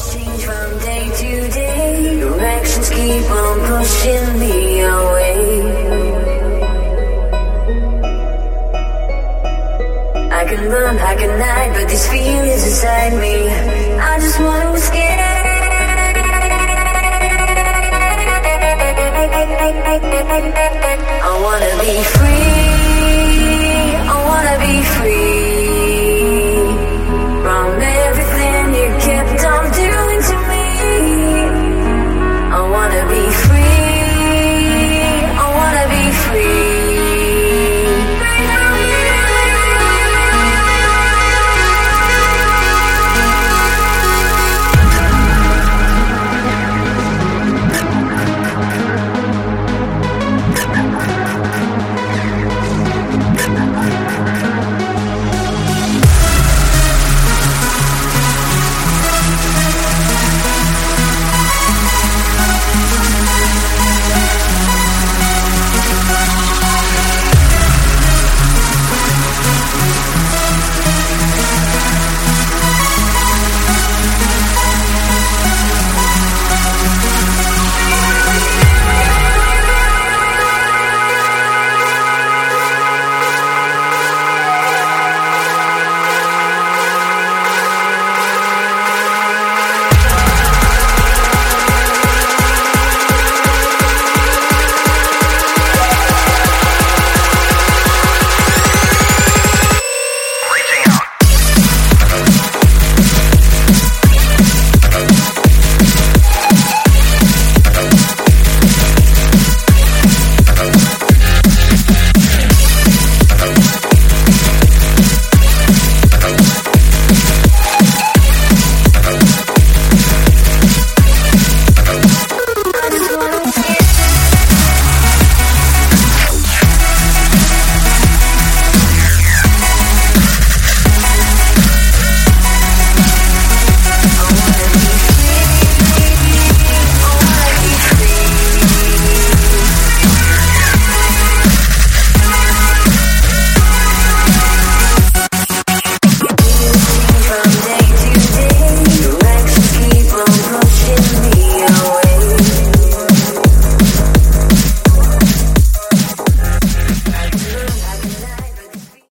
Change from day to day. Your actions keep on pushing me away. I can run, I can hide, but these feelings inside me, I just want to escape. I wanna be free.